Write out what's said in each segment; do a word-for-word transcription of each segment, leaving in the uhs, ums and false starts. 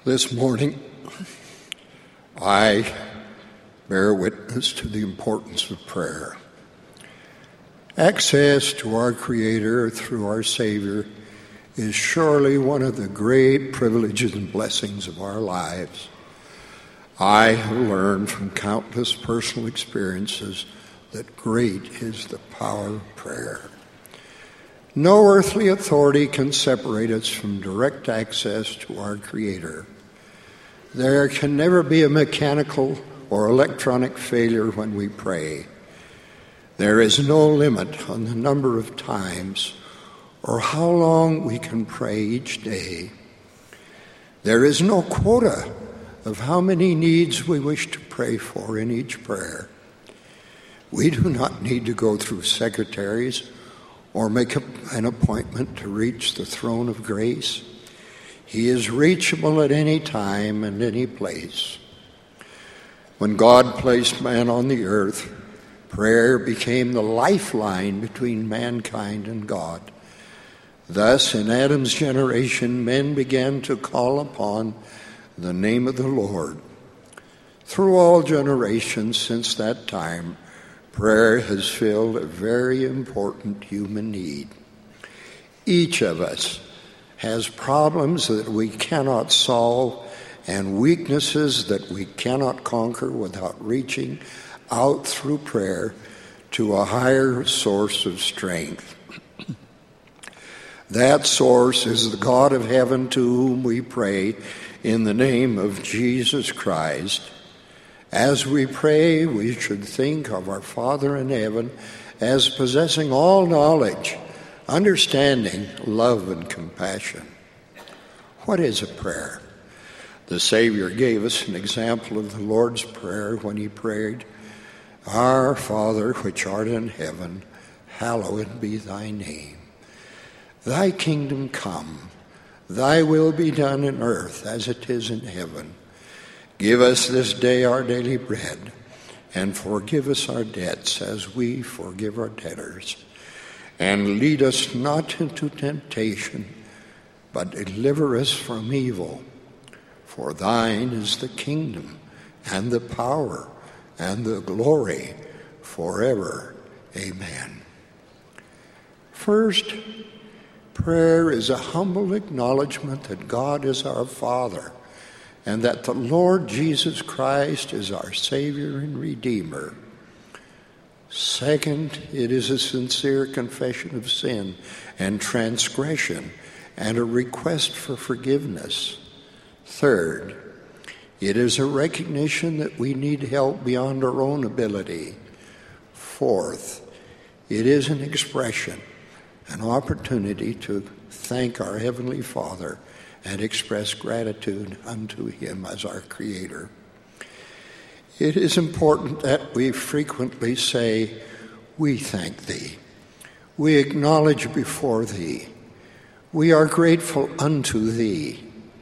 This morning, I bear witness to the importance of prayer. Access to our Creator through our Savior is surely one of the great privileges and blessings of our lives. I have learned from countless personal experiences that great is the power of prayer. No earthly authority can separate us from direct access to our Creator. There can never be a mechanical or electronic failure when we pray. There is no limit on the number of times or how long we can pray each day. There is no quota of how many needs we wish to pray for in each prayer. We do not need to go through secretaries or make an appointment to reach the throne of grace. He is reachable at any time and any place. When God placed man on the earth, prayer became the lifeline between mankind and God. Thus, in Adam's generation, men began to call upon the name of the Lord. Through all generations since that time, prayer has filled a very important human need. Each of us has problems that we cannot solve and weaknesses that we cannot conquer without reaching out through prayer to a higher source of strength. That source is the God of heaven, to whom we pray in the name of Jesus Christ. As we pray, we should think of our Father in heaven as possessing all knowledge, understanding, love, and compassion. What is a prayer? The Savior gave us an example of the Lord's Prayer when he prayed, "Our Father which art in heaven, hallowed be thy name. Thy kingdom come, thy will be done in earth as it is in heaven. Give us this day our daily bread, and forgive us our debts as we forgive our debtors. And lead us not into temptation, but deliver us from evil. For thine is the kingdom, and the power, and the glory, forever. Amen." First, prayer is a humble acknowledgement that God is our Father, and that the Lord Jesus Christ is our Savior and Redeemer. Second, it is a sincere confession of sin and transgression and a request for forgiveness. Third, it is a recognition that we need help beyond our own ability. Fourth, it is an expression, an opportunity to thank our Heavenly Father and express gratitude unto him as our Creator. It is important that we frequently say, "We thank thee. We acknowledge before thee. We are grateful unto thee."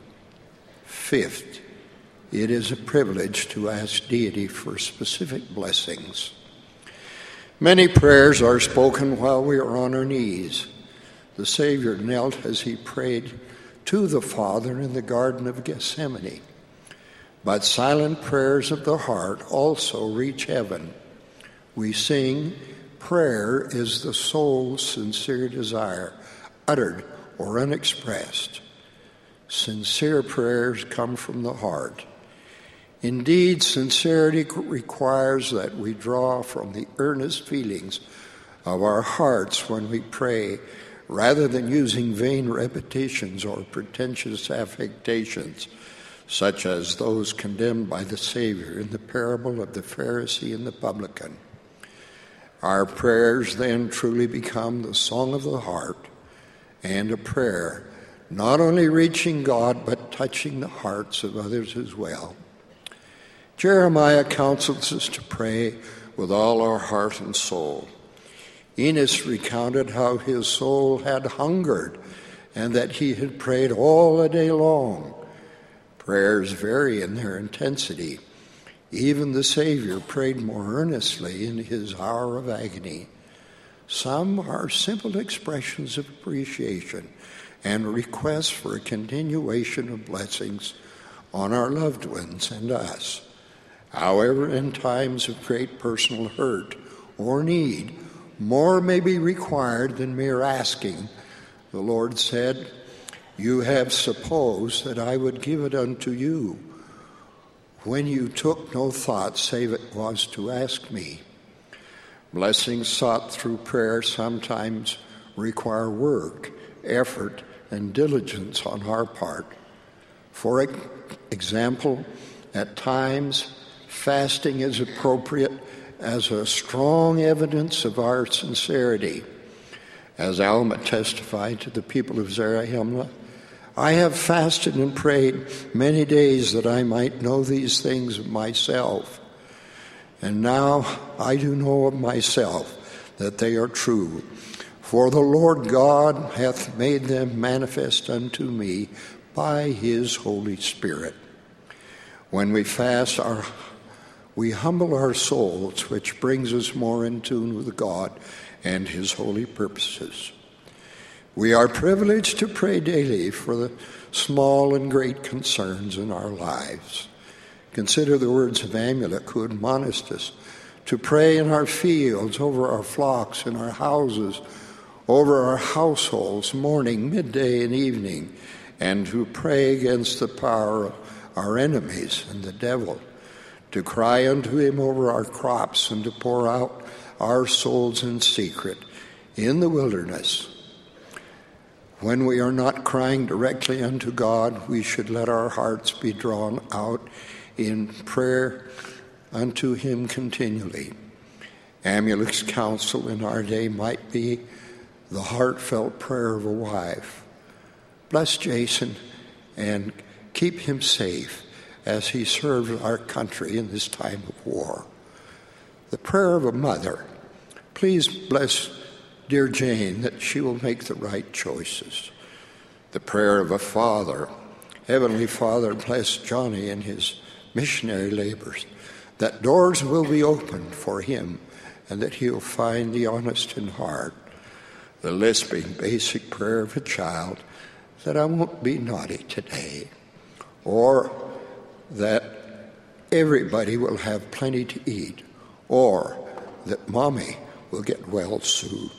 Fifth, it is a privilege to ask deity for specific blessings. Many prayers are spoken while we are on our knees. The Savior knelt as he prayed to the Father in the Garden of Gethsemane. But silent prayers of the heart also reach heaven. We sing, "Prayer is the soul's sincere desire, uttered or unexpressed." Sincere prayers come from the heart. Indeed, sincerity requires that we draw from the earnest feelings of our hearts when we pray, rather than using vain repetitions or pretentious affectations, such as those condemned by the Savior in the parable of the Pharisee and the publican. Our prayers then truly become the song of the heart and a prayer, not only reaching God, but touching the hearts of others as well. Jeremiah counsels us to pray with all our heart and soul. Enos recounted how his soul had hungered and that he had prayed all the day long. Prayers vary in their intensity. Even the Savior prayed more earnestly in his hour of agony. Some are simple expressions of appreciation and requests for a continuation of blessings, on our loved ones and us. However, in times of great personal hurt or need, more may be required than mere asking. The Lord said, "You have supposed that I would give it unto you, when you took no thought save it was to ask me." Blessings sought through prayer sometimes require work, effort, and diligence on our part. For example, at times, fasting is appropriate as a strong evidence of our sincerity. As Alma testified to the people of Zarahemla, "I have fasted and prayed many days that I might know these things of myself. And now I do know of myself that they are true. For the Lord God hath made them manifest unto me by his Holy Spirit." When we fast, our, we humble our souls, which brings us more in tune with God and his holy purposes. We are privileged to pray daily for the small and great concerns in our lives. Consider the words of Amulek, who admonished us to pray in our fields, over our flocks, in our houses, over our households, morning, midday, and evening, and to pray against the power of our enemies and the devil, to cry unto him over our crops, and to pour out our souls in secret in the wilderness. When we are not crying directly unto God, we should let our hearts be drawn out in prayer unto him continually. Amulek's counsel in our day might be the heartfelt prayer of a wife. Bless Jason and keep him safe as he serves our country in this time of war. The prayer of a mother. Please bless dear Jane that she will make the right choices. The prayer of a father. Heavenly Father, bless Johnny in his missionary labors, that doors will be opened for him and that he'll find the honest in heart. The lisping basic prayer of a child, that I won't be naughty today, or that everybody will have plenty to eat, or that mommy will get well soon.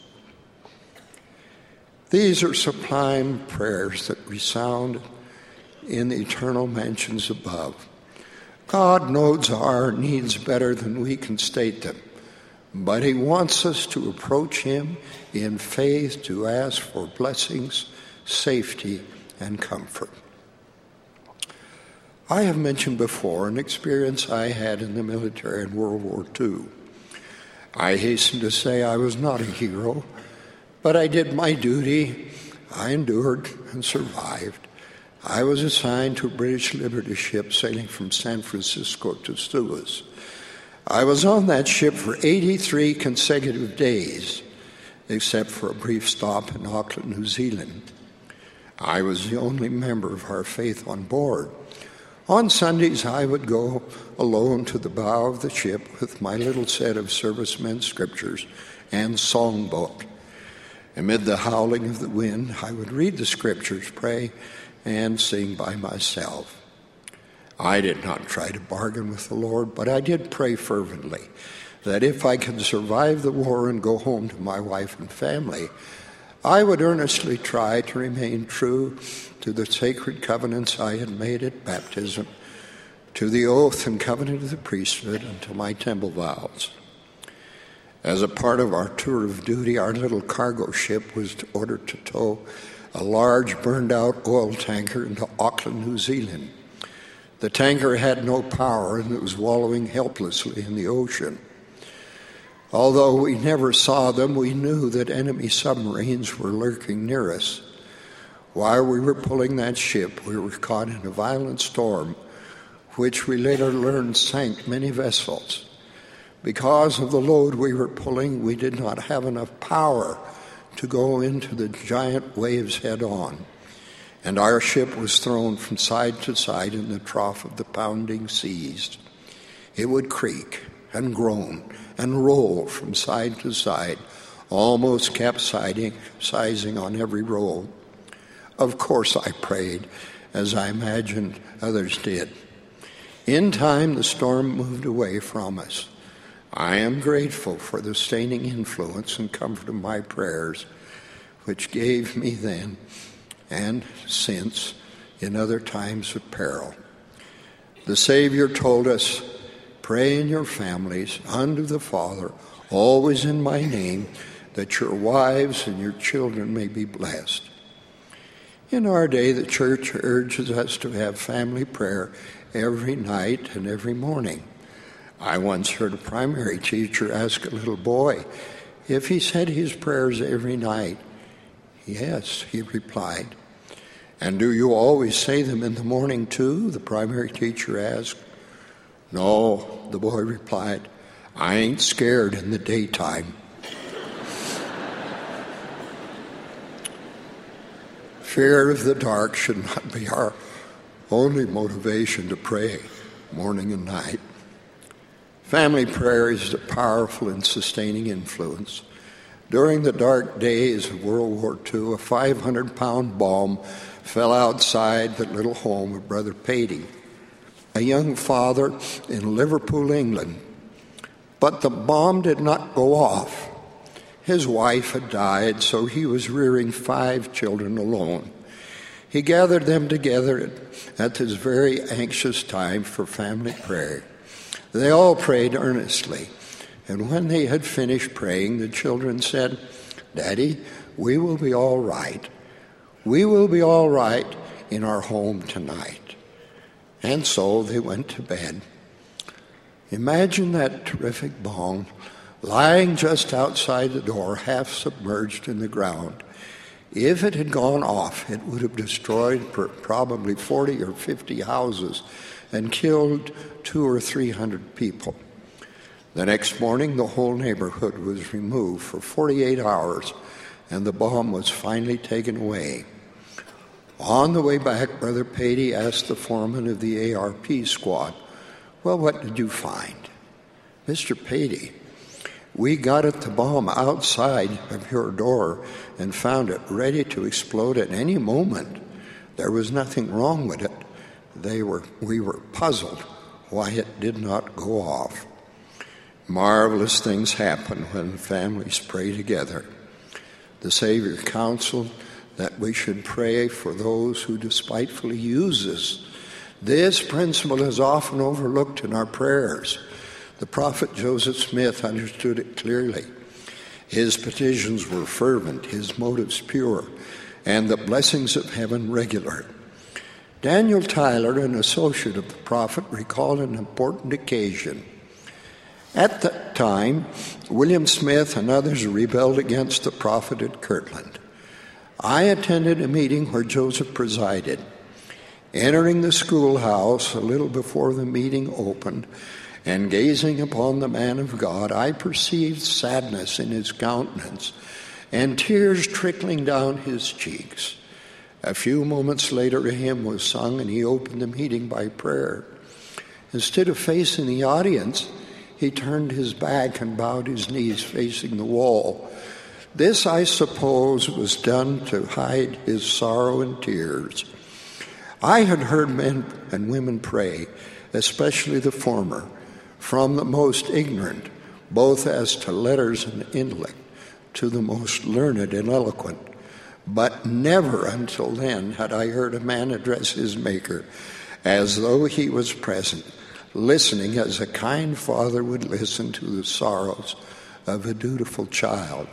These are sublime prayers that resound in the eternal mansions above. God knows our needs better than we can state them, but he wants us to approach him in faith to ask for blessings, safety, and comfort. I have mentioned before an experience I had in the military in World War Two. I hasten to say I was not a hero, but I did my duty. I endured and survived. I was assigned to a British Liberty ship sailing from San Francisco to Suez. I was on that ship for eighty-three consecutive days, except for a brief stop in Auckland, New Zealand. I was the only member of our faith on board. On Sundays, I would go alone to the bow of the ship with my little set of servicemen's scriptures and songbook. Amid the howling of the wind, I would read the scriptures, pray, and sing by myself. I did not try to bargain with the Lord, but I did pray fervently that if I could survive the war and go home to my wife and family, I would earnestly try to remain true to the sacred covenants I had made at baptism, to the oath and covenant of the priesthood, and to my temple vows. As a part of our tour of duty, our little cargo ship was ordered to tow a large burned-out oil tanker into Auckland, New Zealand. The tanker had no power and it was wallowing helplessly in the ocean. Although we never saw them, we knew that enemy submarines were lurking near us. While we were pulling that ship, we were caught in a violent storm, which we later learned sank many vessels. Because of the load we were pulling, we did not have enough power to go into the giant waves head on, and our ship was thrown from side to side in the trough of the pounding seas. It would creak and groan and roll from side to side, almost capsizing on every roll. Of course I prayed as I imagined others did. In time, the storm moved away from us. I am grateful for the sustaining influence and comfort of my prayers, which gave me then and since in other times of peril. The Savior told us, "Pray in your families unto the Father, always in my name, that your wives and your children may be blessed." In our day, the church urges us to have family prayer every night and every morning. I once heard a primary teacher ask a little boy if he said his prayers every night. "Yes," he replied. "And do you always say them in the morning too?" the primary teacher asked. "No," the boy replied. "I ain't scared in the daytime." Fear of the dark should not be our only motivation to pray morning and night. Family prayer is a powerful and sustaining influence. During the dark days of World War Two, a five hundred pound bomb fell outside the little home of Brother Patey, a young father in Liverpool, England. But the bomb did not go off. His wife had died, so he was rearing five children alone. He gathered them together at, at this very anxious time for family prayer. They all prayed earnestly, and when they had finished praying, the children said, "Daddy, we will be all right. We will be all right in our home tonight." And so they went to bed. Imagine that terrific bomb lying just outside the door, half submerged in the ground. If it had gone off, it would have destroyed probably forty or fifty houses and killed two or three hundred people. The next morning, the whole neighborhood was removed for forty-eight hours, and the bomb was finally taken away. On the way back, Brother Patey asked the foreman of the A R P squad, "Well, what did you find?" "Mister Patey, we got at the bomb outside of your door and found it ready to explode at any moment. There was nothing wrong with it. They were, we were puzzled why it did not go off." Marvelous things happen when families pray together. The Savior counseled that we should pray for those who despitefully use us. This principle is often overlooked in our prayers. The prophet Joseph Smith understood it clearly. His petitions were fervent, his motives pure, and the blessings of heaven regular. Daniel Tyler, an associate of the prophet, recalled an important occasion. At that time, William Smith and others rebelled against the prophet at Kirtland. I attended a meeting where Joseph presided. Entering the schoolhouse a little before the meeting opened and gazing upon the man of God, I perceived sadness in his countenance and tears trickling down his cheeks. A few moments later, a hymn was sung, and he opened the meeting by prayer. Instead of facing the audience, he turned his back and bowed his knees facing the wall. This, I suppose, was done to hide his sorrow and tears. I had heard men and women pray, especially the former, from the most ignorant, both as to letters and intellect, to the most learned and eloquent. But never until then had I heard a man address his Maker as though he was present, listening as a kind father would listen to the sorrows of a dutiful child.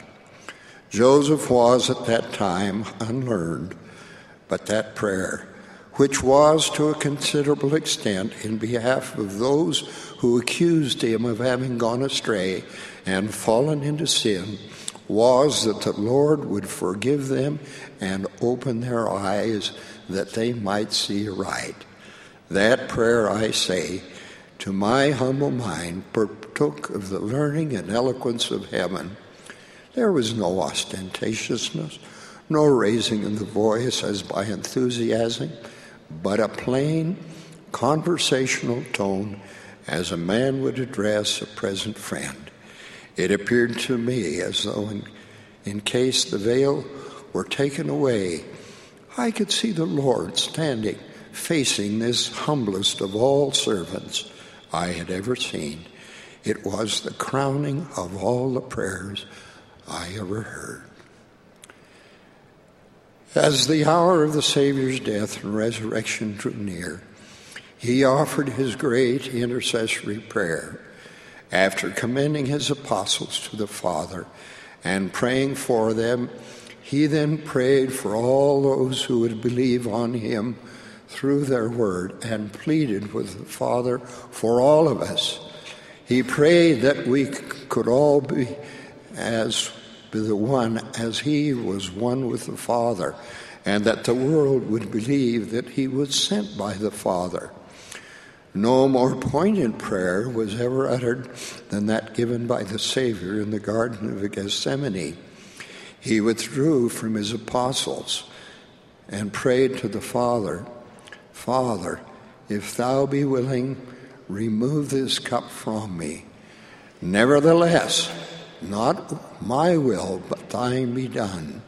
Joseph was at that time unlearned, but that prayer, which was to a considerable extent in behalf of those who accused him of having gone astray and fallen into sin, was that the Lord would forgive them and open their eyes that they might see aright. That prayer, I say, to my humble mind, partook of the learning and eloquence of heaven. There was no ostentatiousness, no raising of the voice as by enthusiasm, but a plain, conversational tone as a man would address a present friend. It appeared to me as though in, in case the veil were taken away, I could see the Lord standing facing this humblest of all servants I had ever seen. It was the crowning of all the prayers I ever heard. As the hour of the Savior's death and resurrection drew near, he offered his great intercessory prayer. After commending his apostles to the Father and praying for them, he then prayed for all those who would believe on him through their word and pleaded with the Father for all of us. He prayed that we could all be as the one as he was one with the Father, and that the world would believe that he was sent by the Father. No more poignant prayer was ever uttered than that given by the Savior in the Garden of Gethsemane. He withdrew from his apostles and prayed to the Father, "Father, if thou be willing, remove this cup from me. Nevertheless, not my will, but thine be done."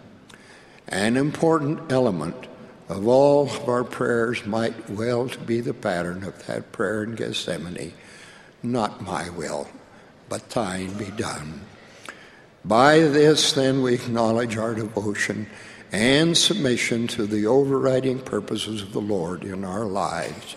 An important element of all of our prayers might well to be the pattern of that prayer in Gethsemane. Not my will, but thine be done. By this, then, we acknowledge our devotion and submission to the overriding purposes of the Lord in our lives.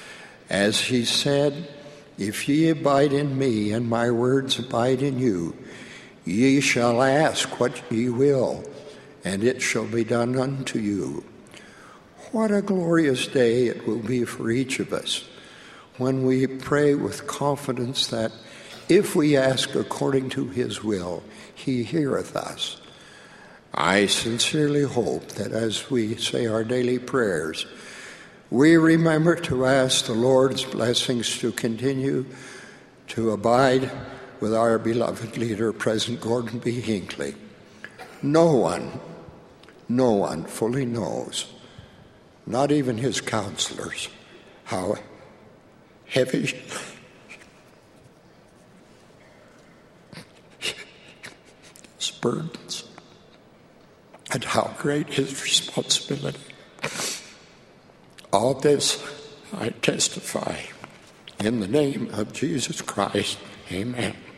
As he said, "If ye abide in me, and my words abide in you, ye shall ask what ye will, and it shall be done unto you." What a glorious day it will be for each of us when we pray with confidence that if we ask according to his will, he heareth us. I sincerely hope that as we say our daily prayers, we remember to ask the Lord's blessings to continue to abide with our beloved leader, President Gordon B. Hinckley. No one, no one fully knows, not even his counselors, how heavy his burdens and how great his responsibility. All this I testify in the name of Jesus Christ. Amen.